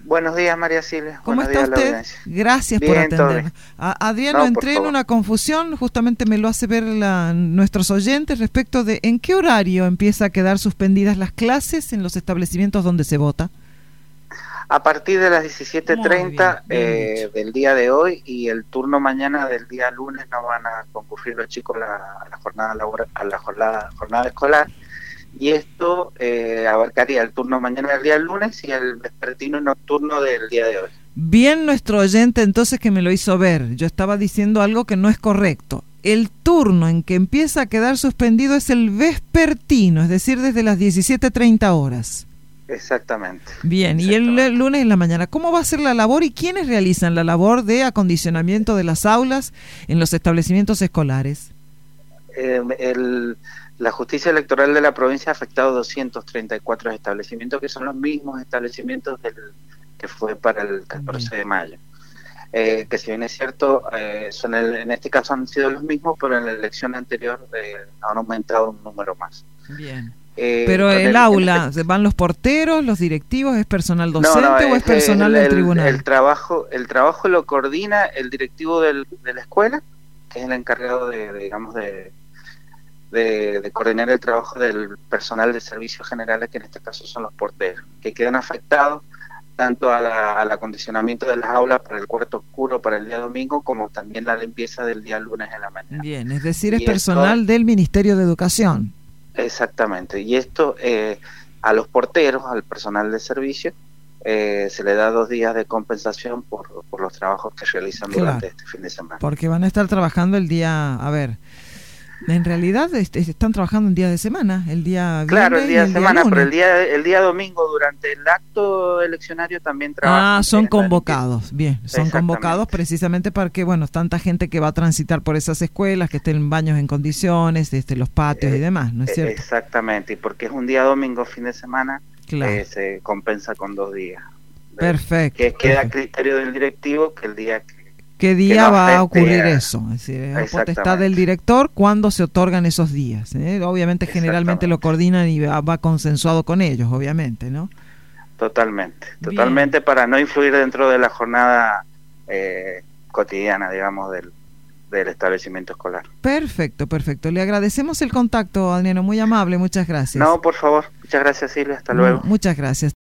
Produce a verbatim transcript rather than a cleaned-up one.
Buenos días, María Silvia. ¿Cómo Buenos está días a la usted? audiencia. Gracias Bien, por todo atender. bien. A- Adriano, No, por entré en favor. una confusión, justamente me lo hace ver la- nuestros oyentes respecto de en qué horario empieza a quedar suspendidas las clases en los establecimientos donde se vota. A partir de las diecisiete Muy treinta bien, bien eh, dicho. del día de hoy y el turno mañana del día lunes no van a concurrir los chicos a la, a la jornada laboral, a la jornada, jornada escolar. Y esto eh, abarcaría el turno mañana del día lunes y el vespertino y nocturno del día de hoy. Bien nuestro oyente entonces que me lo hizo ver. Yo estaba diciendo algo que no es correcto. El turno en que empieza a quedar suspendido es el vespertino, es decir, desde las diecisiete treinta horas. Exactamente. Bien, y el Exactamente. lunes en la mañana, ¿cómo va a ser la labor y quiénes realizan la labor de acondicionamiento de las aulas en los establecimientos escolares? Eh, el, la justicia electoral de la provincia ha afectado doscientos treinta y cuatro establecimientos, que son los mismos establecimientos del, que fue para el catorce Bien. de mayo. Eh, que si bien es cierto, eh, son el, en este caso han sido los mismos, pero en la elección anterior eh, han aumentado un número más. Bien. Eh, Pero el, el, aula, este, ¿van los porteros, los directivos, es personal docente no, no, o es es personal el, del el, tribunal? el trabajo, el trabajo lo coordina el directivo del, de la escuela, que es el encargado de, de digamos, de, de, de coordinar el trabajo del personal de servicios generales, que en este caso son los porteros, que quedan afectados tanto a la, al acondicionamiento de las aulas para el cuarto oscuro para el día domingo, como también la limpieza del día lunes en la mañana. Bien, es decir, es Y personal esto, del Ministerio de Educación. exactamente, y esto eh, a los porteros, al personal de servicio, eh, se le da dos días de compensación por, por los trabajos que realizan Claro, durante este fin de semana. porque van a estar trabajando el día, a ver, en realidad est- están trabajando en día de semana, el día Claro, viernes el y día de el día semana, pero el lunes. día el día domingo durante el acto eleccionario también trabajan. Ah, son que es la limpieza. convocados, bien, son convocados Exactamente. precisamente para que, bueno, tanta gente que va a transitar por esas escuelas, que estén baños en condiciones, este, los patios y Eh, demás, ¿no es eh, cierto? exactamente, y porque es un día domingo, fin de semana, Claro. eh, se compensa con dos días. De- Perfecto, Que queda a perfecto. criterio del directivo que el día que, ¿Qué que día no va a afecte ocurrir a- eso? Es decir, es potestad Exactamente. del director cuándo se otorgan esos días. ¿eh? Obviamente, generalmente lo Exactamente. coordinan y va, va consensuado con ellos, obviamente, ¿no? Totalmente, Bien. totalmente para no influir dentro de la jornada eh, cotidiana, digamos, del, del establecimiento escolar. Perfecto, perfecto. Le agradecemos el contacto, Adriano, muy amable, muchas gracias. No, por favor, muchas gracias Silvia, hasta Mu- luego. muchas gracias.